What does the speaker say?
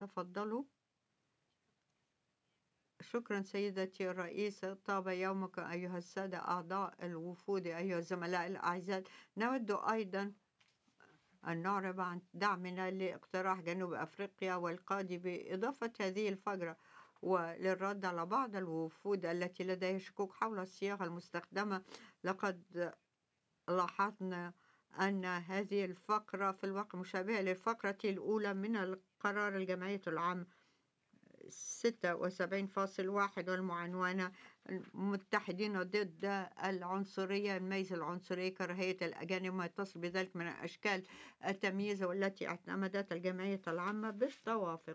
تفضلوا. شكرا سيدتي الرئيسة. طاب يومك أيها السادة أعضاء الوفود، أيها الزملاء الأعزاء. نود أيضا أن نعرب عن دعمنا لاقتراح جنوب أفريقيا والقادة بإضافة هذه الفقرة، وللرد على بعض الوفود التي لديها شكوك حول الصياغة المستخدمة. لقد لاحظنا أن هذه الفقرة في الواقع مشابهة للفقرة الأولى من القرار الجمعية العام 76.1 والمعنونة متحدين ضد العنصرية، الميز العنصرية، كراهية الأجانب، ما يتصل بذلك من أشكال التمييز، والتي اعتمدت الجمعية العامة بالتوافق.